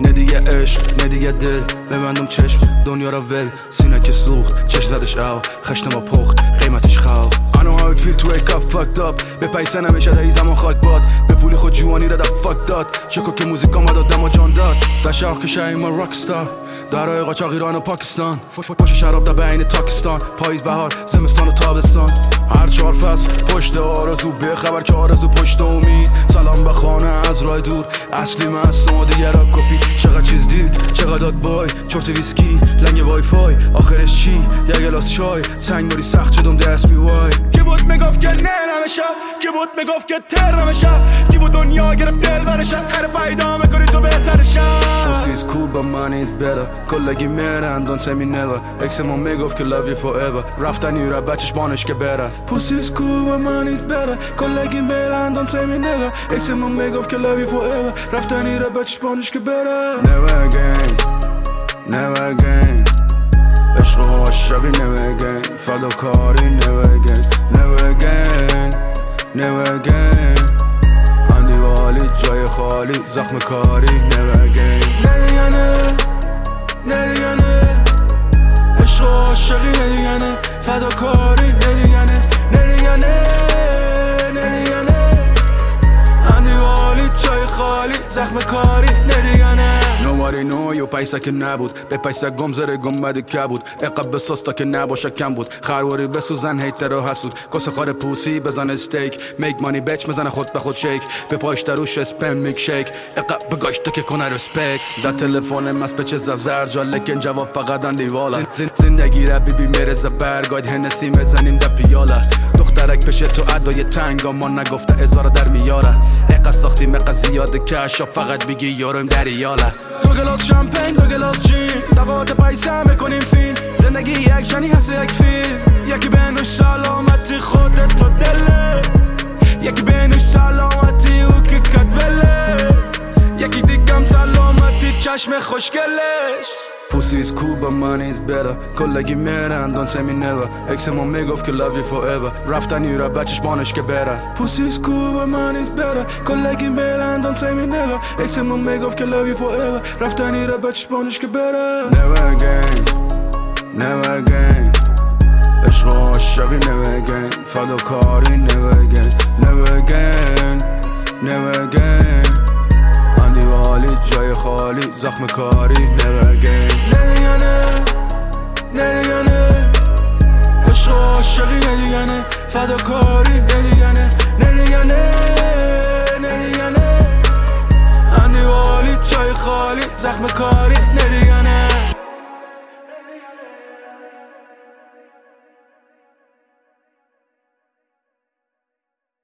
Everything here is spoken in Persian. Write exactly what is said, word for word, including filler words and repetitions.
نه دیگه عشق نه دیگه دل، ببندم چشم دنیا را ول، سینه که سوخت چش زدش او، خشت ما پخت قیمتش خواه. I know how it feel to wake up fucked up، به پیسه نمیشه دهی زمان خاک باد، به پولی خود جوانی را در فاک داد، چکو که موزیکا ما دادم و جان داد، در شاخ که شایی ما راکستار، درهای قاچاق ایران و پاکستان، پاش شراب در بین تاکستان، پاییز بهار زمستان و تابستان، هر چهار فصل پشت آرزو، به خبر که آرزو پشت امید، سلام به خانه از راه دور، اصلی من هستم و دیگه را کپی، چقدر چیز دید چقدر داد بای، چرت ویسکی لنگ وای فای، آخرش چی یه گلاس چای، سنگ باری سخت شدم دست می وای. کی بود میگفت که نه نمیشه، کی بود میگفت که تر نمیشه، کی بود دنیا گرفت دل برشه، خیر پیدا میکنی تو بهترشه. Pussy is cool but money is better، کلگی میرن don't say me never، اکسمون میگفت که love you forever، رفتن یورا بچش بانش که بره. Pussy is cool but money is better، کلگی میرن don't say me never، اکسمون میگفت که love you forever، رفتن یورا بچش بانش که بره. Never again never again، عشق و عاشقی never again، فداکاری never again never again never again، اندیوالی جای خالی زخم کاری never again. نه دیگه نه نه دیگه نه، عشق و عاشقی نه دیگه نه، فداکاری نه دیگه نه نه دیگه نه نه دیگه نه، اندیوالی جای خالی زخم کاری نه دیگه نه. Nobody know you پیسه که نبود، به پیسه گم زره گمبد که بود، اقاب بساس تا که نباشه کم بود، خرواری بسوزن هیتر و حسود، کس خار پوسی بزن استیک، میک مانی بچ مزن خود به خود شیک، به پاش دروش اسپم میک شیک، اقاب بگاشت که کنه رسپکت، در تلفن مس به چه زر جا لکن جواب فقط اندیوالا، زندگی را بی بی میره زبر گاید هنسی مزنیم در پیاله، دخترک پشه تو ادای تنگ ما نگفته ازاره در میاره، اقا ساختی مقا زیاده کشا فقط بگی یارم در یاله. دو گلاس شامپین دو گلاس جین، دقات پیسه میکنیم فیلم، زندگی یک جنی هست یک فیلم، یکی بینوش سلامتی خودت تو دله، یکی بینوش سلامتی او که کت وله، یکی دیگم سلامتی چشم خوشگلش. Pussy is cool but money is better، کلگی میرن don't say me never، اکسمون میگفت که love you forever، رفتن یورا بچش بانش که بره. Pussy is cool but money is better، کلگی میرن don't say me never، اکسمون میگفت که love you forever، رفتن یورا بچش بانش که بره. Never again never again، عشق و عاشقی never again، فداکاری never again never again never again، اندیوالی جای خالی زخم کاری never again. نه دیگه نه نه دیگه نه، عشق و عاشقی نه دیگه نه، فداکاری نه دیگه نه نه دیگه نه نه دیگه نه، اندیوالی جای خالی زخم کاری